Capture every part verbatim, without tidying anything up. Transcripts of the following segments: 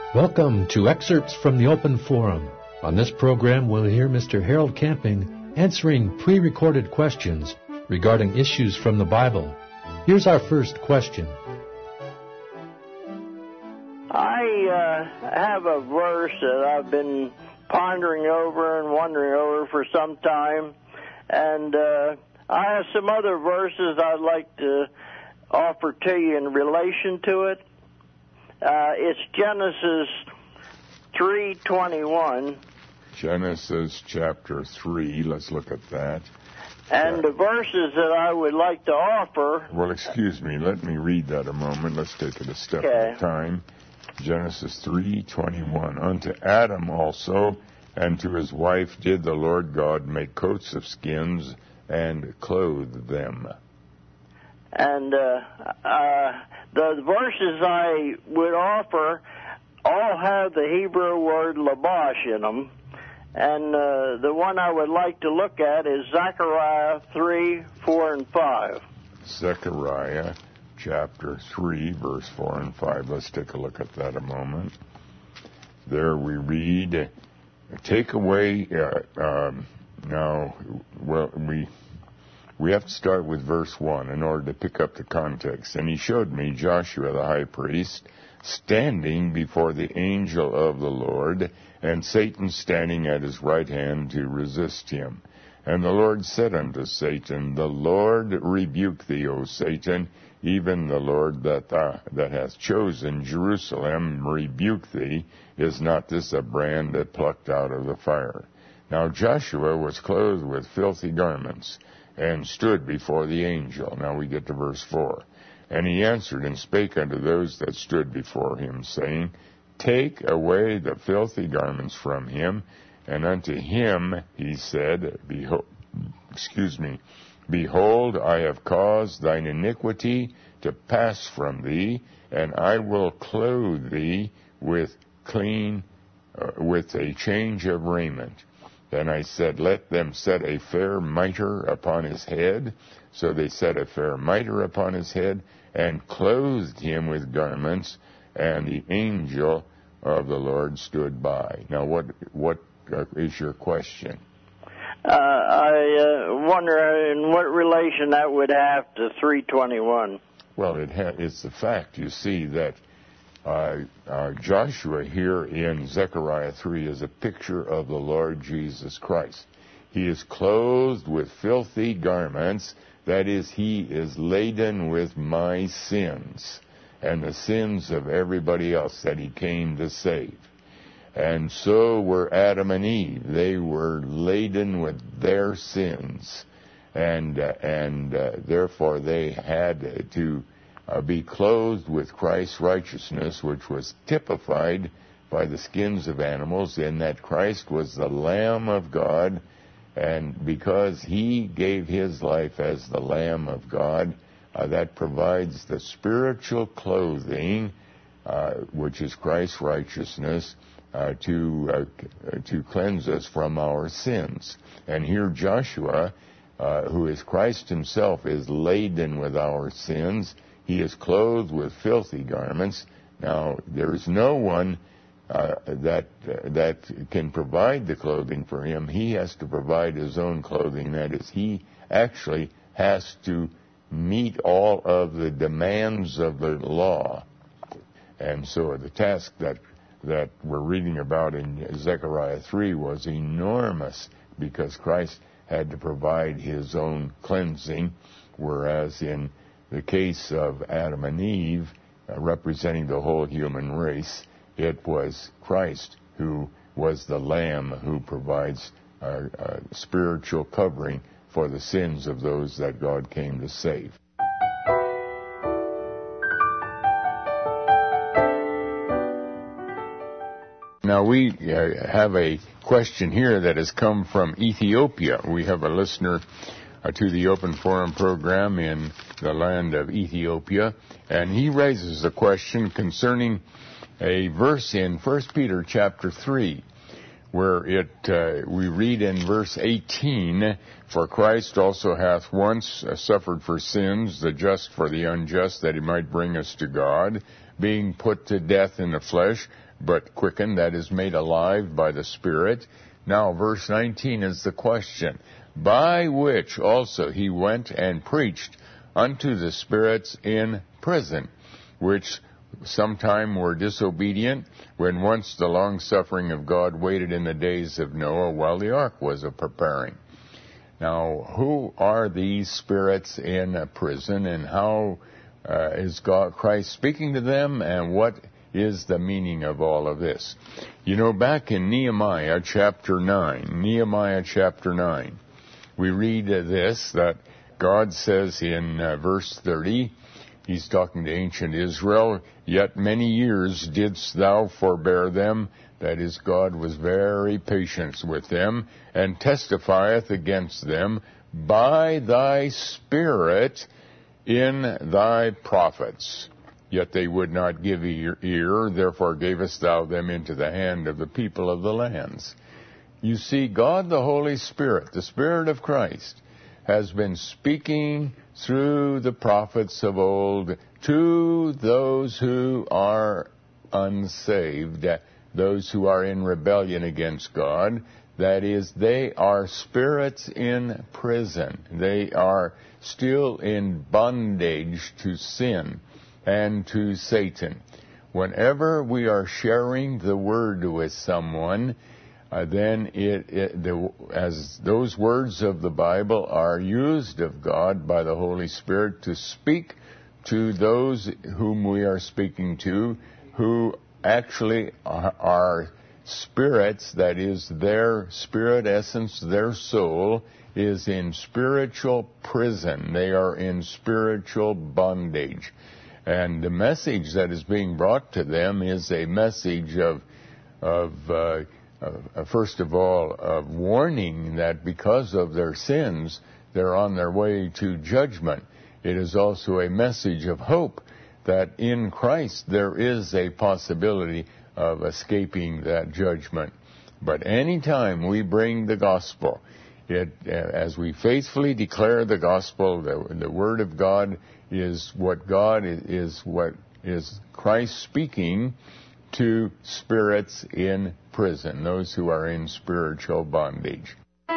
Welcome to Excerpts from the Open Forum. On this program, we'll hear Mister Harold Camping answering pre-recorded questions regarding issues from the Bible. Here's our first question. I uh, have a verse that I've been pondering over and wondering over for some time, and uh, I have some other verses I'd like to offer to you in relation to it. Uh, it's Genesis three twenty-one. Genesis chapter three, let's look at that. And the verses that I would like to offer... Well, excuse me, let me read that a moment. Let's take it a step okay. at a time. Genesis three twenty-one. Unto Adam also and to his wife did the Lord God make coats of skins and clothe them. And uh, uh, the verses I would offer all have the Hebrew word labash in them. And uh, the one I would like to look at is Zechariah three, four, and five. Zechariah chapter three, verse four and five. Let's take a look at that a moment. There we read, take away, uh, um, now, well, we... We have to start with verse one in order to pick up the context. And he showed me Joshua the high priest standing before the angel of the Lord, and Satan standing at his right hand to resist him. And the Lord said unto Satan, the Lord rebuke thee, O Satan, even the Lord that thou, that hath chosen Jerusalem rebuke thee. Is not this a brand that plucked out of the fire? Now Joshua was clothed with filthy garments, and stood before the angel. Now we get to verse four. And he answered and spake unto those that stood before him, saying, take away the filthy garments from him. And unto him he said, Behold, excuse me, Behold, I have caused thine iniquity to pass from thee, and I will clothe thee with clean, uh, with a change of raiment. Then I said, let them set a fair mitre upon his head. So they set a fair mitre upon his head, and clothed him with garments, and the angel of the Lord stood by. Now, what what uh, is your question? Uh, I uh, wonder in what relation that would have to three twenty-one. Well, it ha- it's the fact, you see, that Uh, uh, Joshua here in Zechariah three is a picture of the Lord Jesus Christ. He is clothed with filthy garments. That is, he is laden with my sins and the sins of everybody else that he came to save. And so were Adam and Eve. They were laden with their sins. And, uh, and uh, therefore they had to Uh, be clothed with Christ's righteousness, which was typified by the skins of animals, in that Christ was the Lamb of God, and because he gave his life as the Lamb of God, uh, that provides the spiritual clothing, uh, which is Christ's righteousness, uh, to uh, to cleanse us from our sins. And here Joshua, uh, who is Christ himself, is laden with our sins. He is clothed with filthy garments. Now, there is no one uh, that uh, that can provide the clothing for him. He has to provide his own clothing. That is, he actually has to meet all of the demands of the law. And so the task that that we're reading about in Zechariah three was enormous, because Christ had to provide his own cleansing, whereas in the case of Adam and Eve, uh, representing the whole human race, it was Christ who was the Lamb who provides uh, uh, spiritual covering for the sins of those that God came to save. Now we uh, have a question here that has come from Ethiopia. We have a listener Uh, to the Open Forum program in the land of Ethiopia, and he raises a question concerning a verse in First Peter chapter three, where it uh, we read in verse eighteen, for Christ also hath once uh, suffered for sins, the just for the unjust, that he might bring us to God, being put to death in the flesh, but quickened, that is made alive by the Spirit. Now, verse nineteen is the question. By which also he went and preached unto the spirits in prison, which sometime were disobedient, when once the long-suffering of God waited in the days of Noah while the ark was a preparing. Now, who are these spirits in a prison, and how uh, is God, Christ speaking to them, and what is the meaning of all of this? You know, back in Nehemiah chapter nine, Nehemiah chapter nine, we read this, that God says in uh, verse thirty, he's talking to ancient Israel, yet many years didst thou forbear them. That is, God was very patient with them, and testifieth against them by thy Spirit in thy prophets. Yet they would not give ear, ear, therefore gavest thou them into the hand of the people of the lands. You see, God the Holy Spirit, the Spirit of Christ, has been speaking through the prophets of old to those who are unsaved, those who are in rebellion against God. That is, they are spirits in prison. They are still in bondage to sin and to Satan. Whenever we are sharing the word with someone, uh, then it, it the, as those words of the Bible are used of God by the Holy Spirit to speak to those whom we are speaking to, who actually are, are spirits, that is, their spirit essence, their soul is in spiritual prison. They are in spiritual bondage. And the message that is being brought to them is a message of, of uh, uh, first of all, of warning that because of their sins, they're on their way to judgment. It is also a message of hope that in Christ there is a possibility of escaping that judgment. But any time we bring the gospel, it, as we faithfully declare the gospel, the, the Word of God is what God is, is what is Christ speaking to spirits in prison, those who are in spiritual bondage.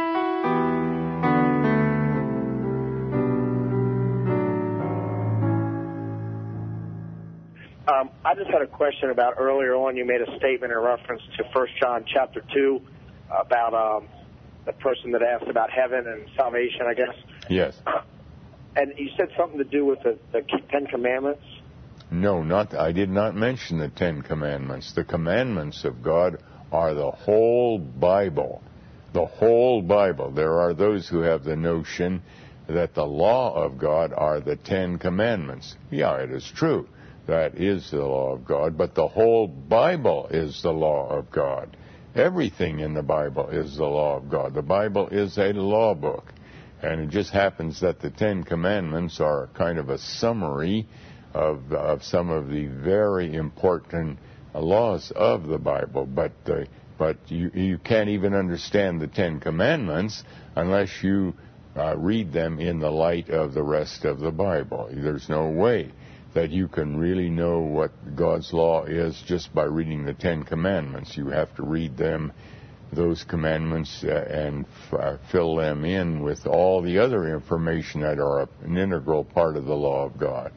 Um, I just had a question about earlier on. You made a statement in reference to First John chapter two about um, the person that asked about heaven and salvation, I guess. Yes. And you said something to do with the, the Ten Commandments? No, not. I did not mention the Ten Commandments. The commandments of God are the whole Bible. The whole Bible. There are those who have the notion that the law of God are the Ten Commandments. Yeah, it is true. That is the law of God, but the whole Bible is the law of God. Everything in the Bible is the law of God. The Bible is a law book. And it just happens that the Ten Commandments are kind of a summary of, of some of the very important laws of the Bible. But uh, but you, you can't even understand the Ten Commandments unless you uh, read them in the light of the rest of the Bible. There's no way that you can really know what God's law is just by reading the Ten Commandments. You have to read them, those commandments, uh, and f- uh, fill them in with all the other information that are an integral part of the law of God.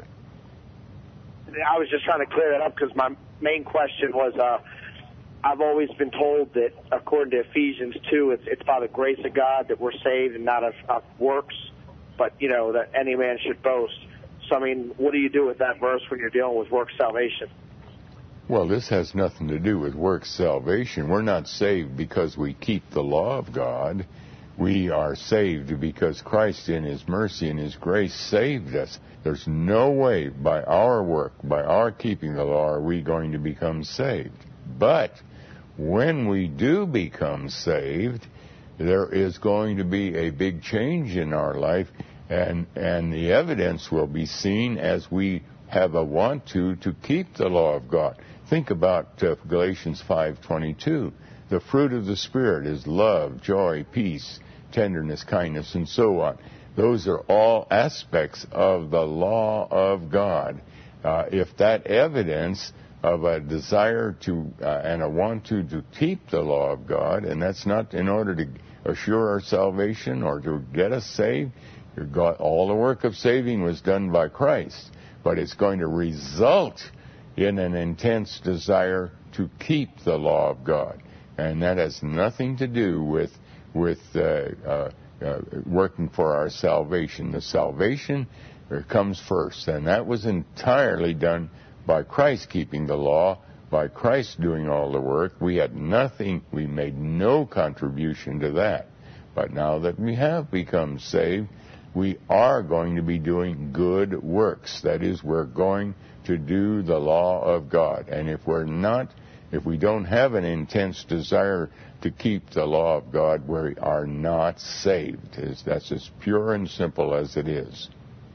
I was just trying to clear that up because my main question was, uh, I've always been told that according to Ephesians two, it's, it's by the grace of God that we're saved and not of, of works, but, you know, that any man should boast. So, I mean, what do you do with that verse when you're dealing with works salvation? Well, this has nothing to do with works salvation. We're not saved because we keep the law of God. We are saved because Christ in His mercy and His grace saved us. There's no way by our work, by our keeping the law, are we going to become saved. But when we do become saved, there is going to be a big change in our life. And and the evidence will be seen as we have a want to to keep the law of God. Think about uh, Galatians five twenty-two. The fruit of the Spirit is love, joy, peace, tenderness, kindness, and so on. Those are all aspects of the law of God. uh, if that evidence of a desire to uh, and a want to, to keep the law of God, and that's not in order to assure our salvation or to get us saved. God, all the work of saving was done by Christ, but it's going to result in an intense desire to keep the law of God, and that has nothing to do with with uh, uh, uh, working for our salvation. The salvation comes first, and that was entirely done by Christ keeping the law, by Christ doing all the work. We had nothing, we made no contribution to that. But now that we have become saved, we are going to be doing good works. That is, we're going to do the law of God. And if we're not, if we don't have an intense desire to keep the law of God, we are not saved. That's as pure and simple as it is.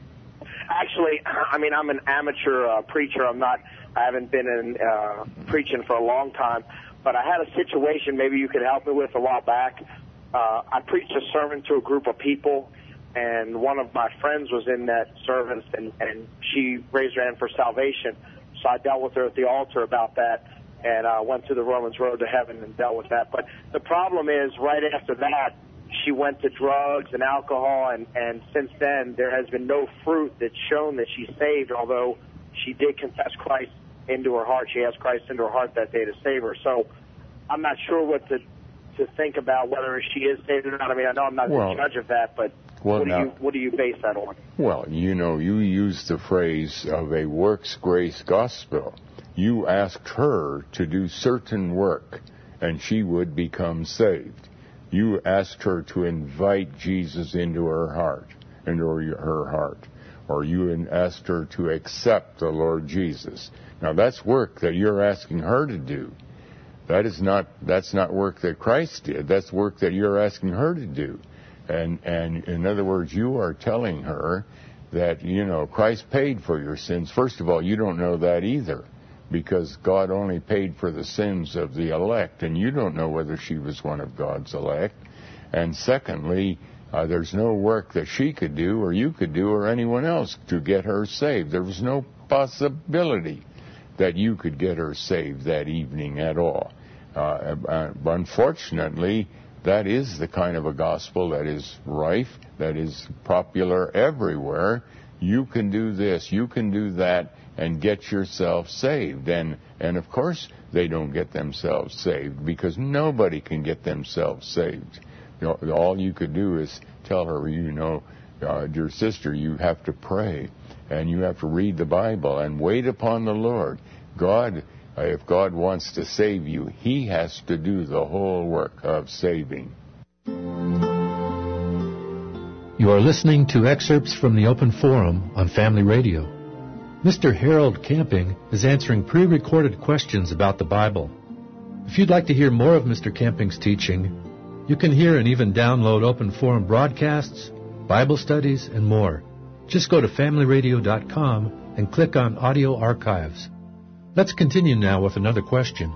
Actually, I mean, I'm an amateur uh, preacher. I'm not, I haven't been in uh, preaching for a long time, but I had a situation maybe you could help me with a while back. Uh, I preached a sermon to a group of people, and one of my friends was in that service, and, and she raised her hand for salvation. So I dealt with her at the altar about that, and uh, went through the Romans Road to Heaven and dealt with that. But the problem is, right after that, she went to drugs and alcohol, and, and since then there has been no fruit that's shown that she's saved, although she did confess Christ into her heart. She asked Christ into her heart that day to save her. So I'm not sure what to to think about whether she is saved or not. I mean, I know I'm not well, the judge of that, but well, what, do now, you, what do you base that on? Well, you know, you used the phrase of a works grace gospel. You asked her to do certain work, and she would become saved. You asked her to invite Jesus into her heart, into her heart, or you asked her to accept the Lord Jesus. Now that's work that you're asking her to do. That is not, that's not work that Christ did. That's work that you're asking her to do. And, and in other words, you are telling her that, you know, Christ paid for your sins. First of all, you don't know that either, because God only paid for the sins of the elect, and you don't know whether she was one of God's elect. And secondly, uh, there's no work that she could do or you could do or anyone else to get her saved. There was no possibility that you could get her saved that evening at all. Uh, uh, unfortunately, that is the kind of a gospel that is rife, that is popular everywhere. You can do this, you can do that, and get yourself saved. And, and of course, they don't get themselves saved, because nobody can get themselves saved. You know, all you could do is tell her, you know, uh, dear sister, you have to pray, and you have to read the Bible, and wait upon the Lord. God, uh, if God wants to save you, He has to do the whole work of saving. You are listening to excerpts from the Open Forum on Family Radio. Mister Harold Camping is answering pre-recorded questions about the Bible. If you'd like to hear more of Mister Camping's teaching, you can hear and even download Open Forum broadcasts, Bible studies, and more. Just go to family radio dot com and click on Audio Archives. Let's continue now with another question.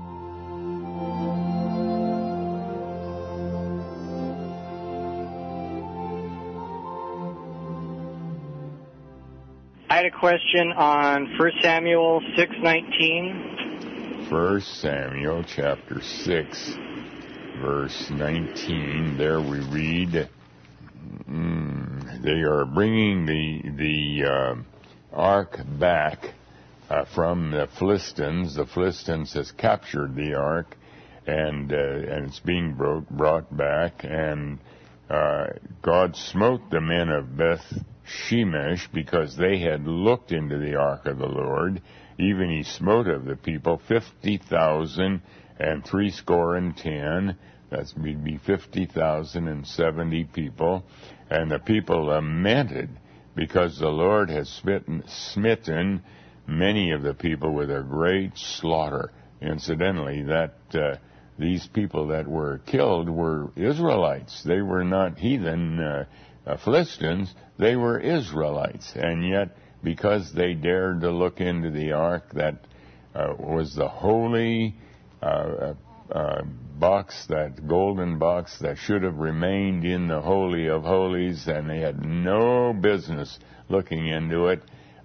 I had a question on First Samuel six nineteen. First Samuel chapter six, verse nineteen. There we read, mm, they are bringing the the uh, ark back uh, from the Philistines. The Philistines has captured the ark, and uh, and it's being brought, brought back. And uh, God smote the men of Beth Shemesh because they had looked into the ark of the Lord. Even he smote of the people fifty thousand and threescore and ten. That would be fifty thousand and seventy people. And the people lamented because the Lord has smitten, smitten many of the people with a great slaughter. Incidentally, that uh, these people that were killed were Israelites. They were not heathen uh, uh, Philistines. They were Israelites. And yet, because they dared to look into the ark that uh, was the holy uh, uh, box, that golden box that should have remained in the Holy of Holies, and they had no business looking into it,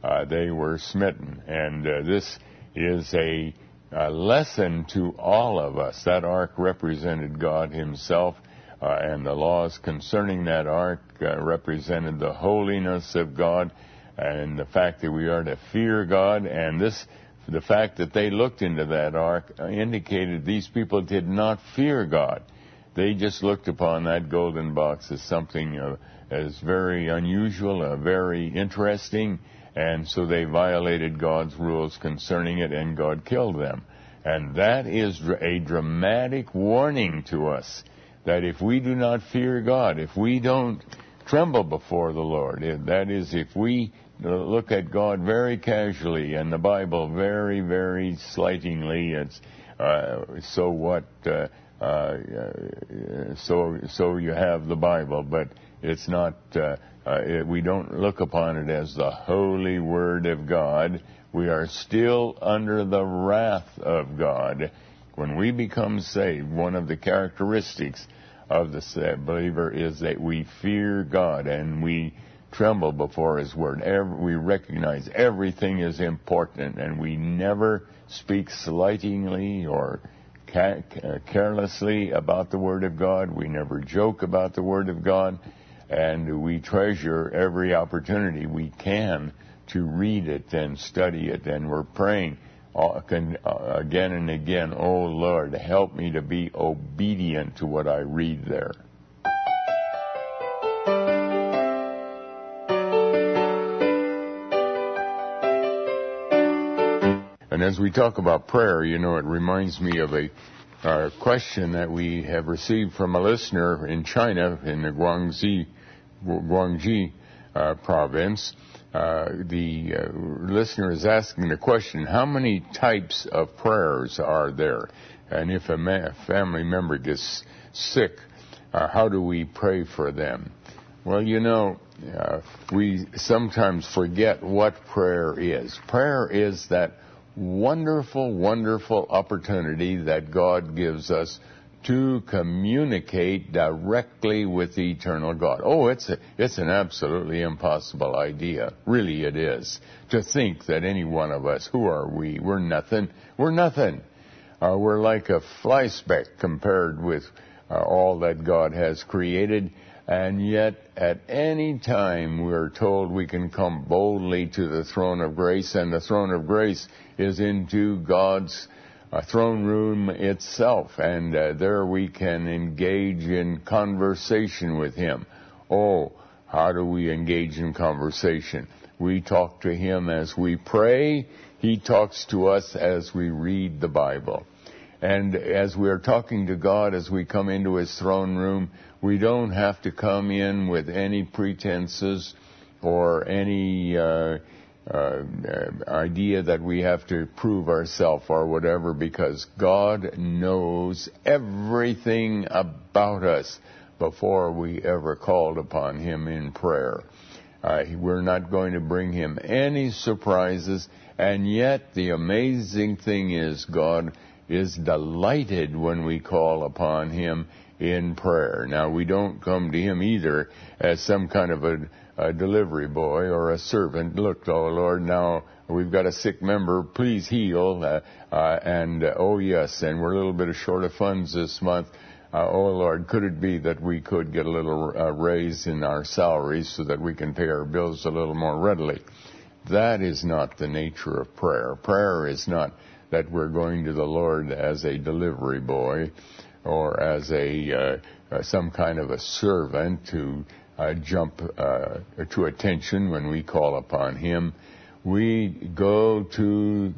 uh, they were smitten. And uh, this is a, a lesson to all of us. That ark represented God himself, uh, and the laws concerning that ark uh, represented the holiness of God and the fact that we are to fear God. And this, the fact that they looked into that ark indicated these people did not fear God. They just looked upon that golden box as something uh, as very unusual, uh, very interesting, and so they violated God's rules concerning it, and God killed them. And that is a dramatic warning to us, that if we do not fear God, if we don't tremble before the Lord, that is, if we look at God very casually and the Bible very, very slightingly, it's uh, so what... Uh, Uh, so, so you have the Bible, but it's not. Uh, uh, it, we don't look upon it as the holy Word of God. We are still under the wrath of God. When we become saved, one of the characteristics of the believer is that we fear God and we tremble before His Word. Every, we recognize everything is important, and we never speak slightingly or carelessly about the Word of God. We never joke about the Word of God, and we treasure every opportunity we can to read it and study it, and we're praying again and again, oh Lord, help me to be obedient to what I read there. And as we talk about prayer, you know, it reminds me of a uh, question that we have received from a listener in China, in the Guangxi, Guangxi uh, province. Uh, the uh, listener is asking the question, how many types of prayers are there? And if a ma- family member gets sick, uh, how do we pray for them? Well, you know, uh, we sometimes forget what prayer is. Prayer is that wonderful, wonderful opportunity that God gives us to communicate directly with the eternal God. Oh, it's a, it's an absolutely impossible idea. Really it is. To think that any one of us, who are we? We're nothing. We're nothing. Uh, we're like a fly speck compared with uh, all that God has created. And yet, at any time, we're told we can come boldly to the throne of grace, and the throne of grace is into God's uh, throne room itself, and uh, there we can engage in conversation with Him. Oh, how do we engage in conversation? We talk to Him as we pray. He talks to us as we read the Bible. And as we're talking to God, as we come into His throne room, we don't have to come in with any pretenses or any uh, uh, idea that we have to prove ourselves or whatever, because God knows everything about us before we ever called upon Him in prayer. Uh, we're not going to bring Him any surprises, and yet the amazing thing is God is delighted when we call upon Him in prayer. Now, we don't come to Him either as some kind of a, a delivery boy or a servant. Look, oh Lord, now we've got a sick member, please heal. Uh, uh, and, uh, oh yes, and we're a little bit short of funds this month. Uh, oh Lord, could it be that we could get a little uh, raise in our salaries so that we can pay our bills a little more readily? That is not the nature of prayer. Prayer is not that we're going to the Lord as a delivery boy or as a uh, uh, some kind of a servant to uh, jump uh, to attention when we call upon Him. We go to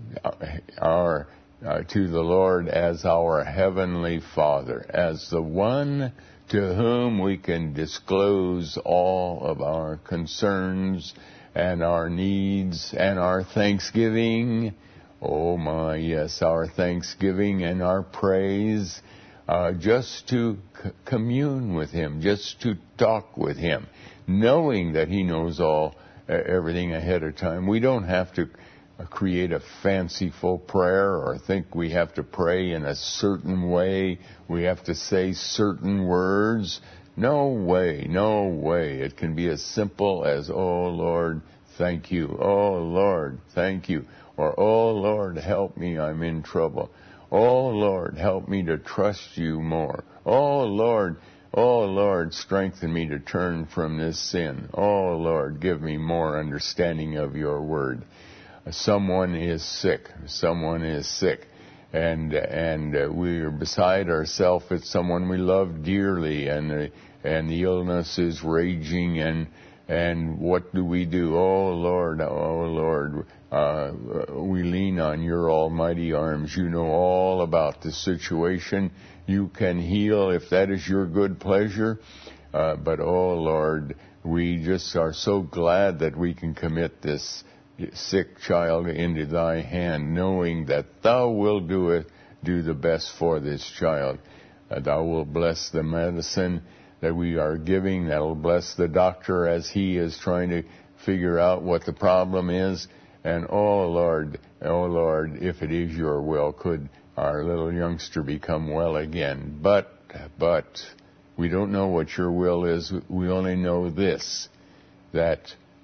our uh, to the Lord as our Heavenly Father, as the one to whom we can disclose all of our concerns and our needs and our thanksgiving. Oh my, yes, our thanksgiving and our praise, uh, just to c- commune with Him, just to talk with Him, knowing that He knows all, uh, everything ahead of time. We don't have to uh, create a fanciful prayer or think we have to pray in a certain way. We have to say certain words. No way, no way. It can be as simple as, oh Lord, thank you. Oh, Lord, thank you. Or, oh, Lord, help me, I'm in trouble. Oh, Lord, help me to trust you more. Oh, Lord, oh, Lord, strengthen me to turn from this sin. Oh, Lord, give me more understanding of your word. Someone is sick. Someone is sick. And and uh, we are beside ourselves. It's someone we love dearly, and uh, and the illness is raging. And and what do we do? Oh Lord, oh Lord, uh, we lean on your almighty arms. You know all about the situation. You can heal if that is your good pleasure. Uh, but oh Lord, we just are so glad that we can commit this sick child into thy hand, knowing that thou wilt do it, do the best for this child. Uh, thou wilt bless the medicine that we are giving. That will bless the doctor as he is trying to figure out what the problem is. And oh Lord, oh Lord, if it is your will, could our little youngster become well again. But, but, we don't know what your will is. We only know this, that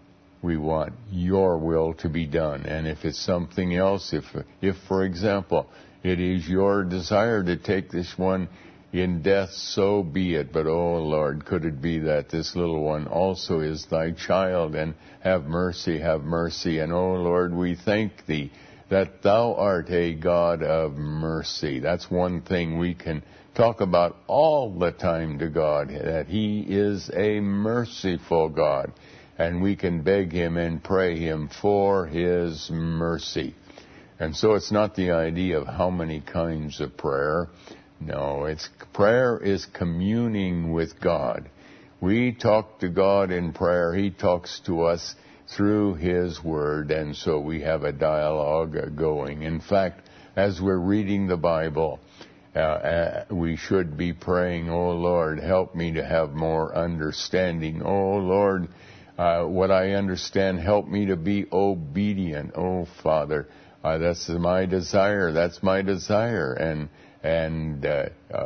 we want your will to be done. And if it's something else, if, if for example, it is your desire to take this one in death, so be it. But, oh, Lord, could it be that this little one also is thy child? And have mercy, have mercy. And, oh, Lord, we thank thee that thou art a God of mercy. That's one thing we can talk about all the time to God, that he is a merciful God. And we can beg him and pray him for his mercy. And so it's not the idea of how many kinds of prayer. No, it's prayer is communing with God. We talk to God in prayer. He talks to us through his word. And so we have a dialogue going. In fact, as we're reading the Bible, uh, uh, we should be praying, oh Lord, help me to have more understanding. Oh Lord, Uh, what I understand, help me to be obedient. Oh, Father, uh, that's my desire. That's my desire. And and uh, uh,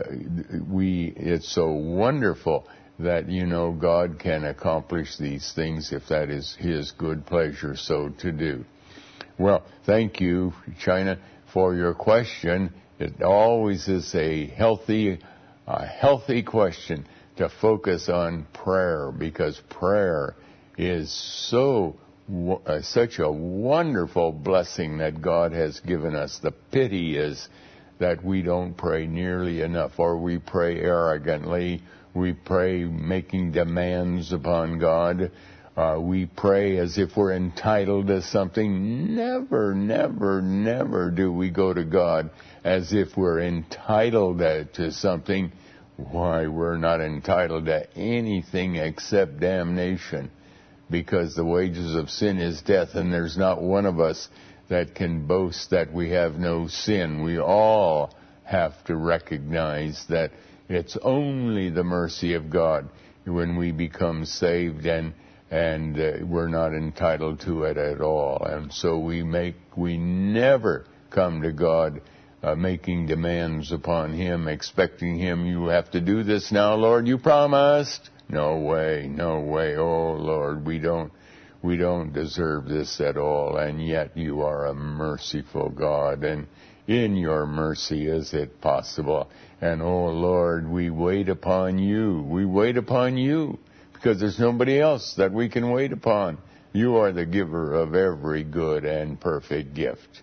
we, it's so wonderful that, you know, God can accomplish these things if that is his good pleasure so to do. Well, thank you, China, for your question. It always is a healthy, a healthy question to focus on prayer, because prayer is so uh, such a wonderful blessing that God has given us. The pity is that we don't pray nearly enough, or we pray arrogantly. We pray making demands upon God. Uh, we pray as if we're entitled to something. Never, never, never do we go to God as if we're entitled to something. Why, we're not entitled to anything except damnation, because the wages of sin is death, and there's not one of us that can boast that we have no sin. We all have to recognize that it's only the mercy of God when we become saved, and and uh, we're not entitled to it at all. And so we make we never come to God Uh, making demands upon him, expecting him, you have to do this now, Lord, you promised. No way, no way. Oh, Lord, we don't, we don't deserve this at all, and yet you are a merciful God, and in your mercy is it possible. And oh, Lord, we wait upon you. We wait upon you, because there's nobody else that we can wait upon. You are the giver of every good and perfect gift.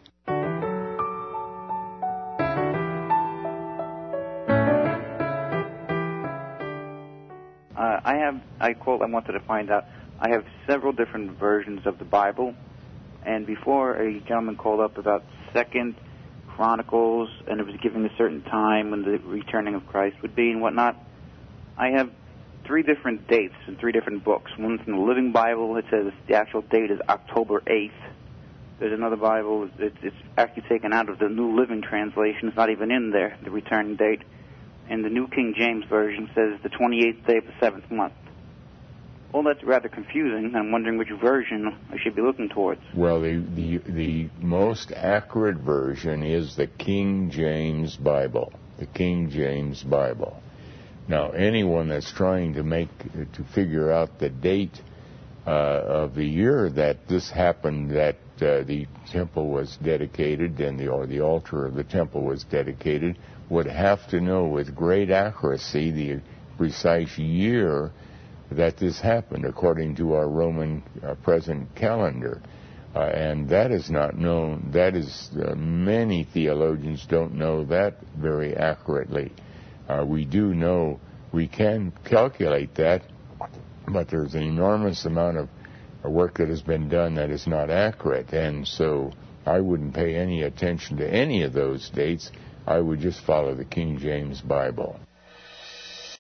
I have, I quote, I wanted to find out, I have several different versions of the Bible, and before a gentleman called up about Second Chronicles, and it was given a certain time when the returning of Christ would be and whatnot, I have three different dates in three different books. One's in the Living Bible, it says the actual date is October eighth. There's another Bible, it's, it's actually taken out of the New Living Translation, it's not even in there, the returning date. And the New King James Version says the twenty-eighth day of the seventh month. Well, that's rather confusing. I'm wondering which version I should be looking towards. Well, the, the, the most accurate version is the King James Bible. The King James Bible. Now, anyone that's trying to make, to figure out the date uh, of the year that this happened, that uh, the temple was dedicated and the, or the altar of the temple was dedicated, would have to know with great accuracy the precise year that this happened according to our Roman uh, present calendar. Uh, and that is not known. That is, uh, many theologians don't know that very accurately. Uh, we do know, we can calculate that, but there's an enormous amount of work that has been done that is not accurate. And so I wouldn't pay any attention to any of those dates. I would just follow the King James Bible.